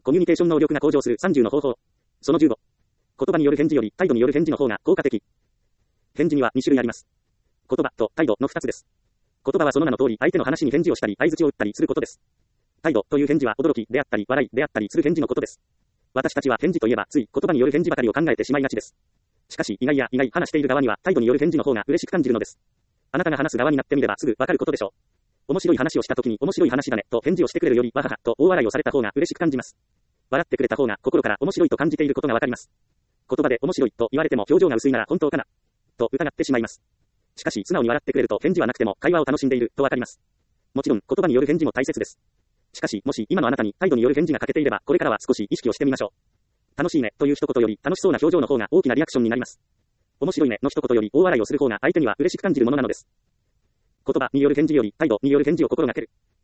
コミュニケーション能力が向上する30の方法。その15。言葉による返事より態度による返事の方が効果的。返事には2種類あります。言葉と態度の2つです。言葉はその名の通り相手の話に返事をしたり相槌を打ったりすることです。態度という返事は驚きであったり笑いであったりする返事のことです。私たちは返事といえばつい言葉による返事ばかりを考えてしまいがちです。しかし意外や意外話している側には態度による返事の方が嬉しく感じるのです。あなたが話す側になってみればすぐわかることでしょう。面白い話をした時に面白い話だねと返事をしてくれるよりわははと大笑いをされた方が嬉しく感じます。笑ってくれた方が心から面白いと感じていることがわかります。言葉で面白いと言われても表情が薄いなら本当かなと疑ってしまいます。しかし素直に笑ってくれると返事はなくても会話を楽しんでいるとわかります。もちろん言葉による返事も大切です。しかしもし今のあなたに態度による返事が欠けていればこれからは少し意識をしてみましょう。楽しいねという一言より楽しそうな表情の方が大きなリアクションになります。面白いねの一言より大笑いをする方が相手には嬉しく感じるものなのです。言葉による返事より態度による返事を心がける。